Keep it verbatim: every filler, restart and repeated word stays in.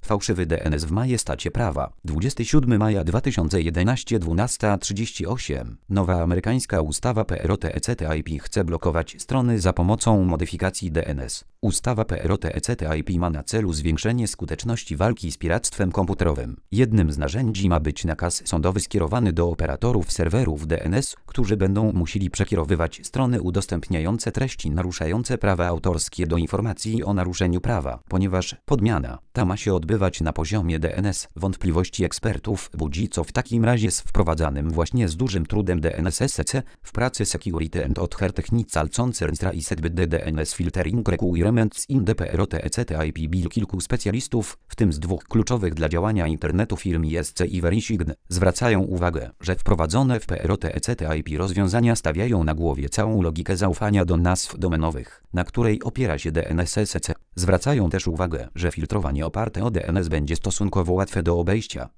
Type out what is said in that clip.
Fałszywy D N S w majestacie prawa. dwudziestego siódmego maja dwa tysiące jedenastego, dwunasta trzydzieści osiem. Nowa amerykańska ustawa P R O T E C T I P chce blokować strony za pomocą modyfikacji D N S. Ustawa P R O T E C T I P ma na celu zwiększenie skuteczności walki z piractwem komputerowym. Jednym z narzędzi ma być nakaz sądowy skierowany do operatorów serwerów D N S, którzy będą musieli przekierowywać strony udostępniające treści naruszające prawa autorskie do informacji o naruszeniu prawa, ponieważ podmiana ta ma się odbywać na poziomie D N S. Wątpliwości ekspertów budzi, co w takim razie z wprowadzanym właśnie z dużym trudem D N S S C w pracy Security and Other Technical Concerns Traced by the D N S Filtering Requirements in the P R O T E C T I P Bill. Kilku specjalistów, w tym z dwóch kluczowych dla działania internetu firm I S C i Verisign, zwracają uwagę, że wprowadzone w P R O T E C T I P rozwiązania stawiają na głowie całą logikę zaufania do nazw domenowych, na której opiera się D N S S C. Zwracają też uwagę, że filtrowanie oparte o D N S będzie stosunkowo łatwe do obejścia.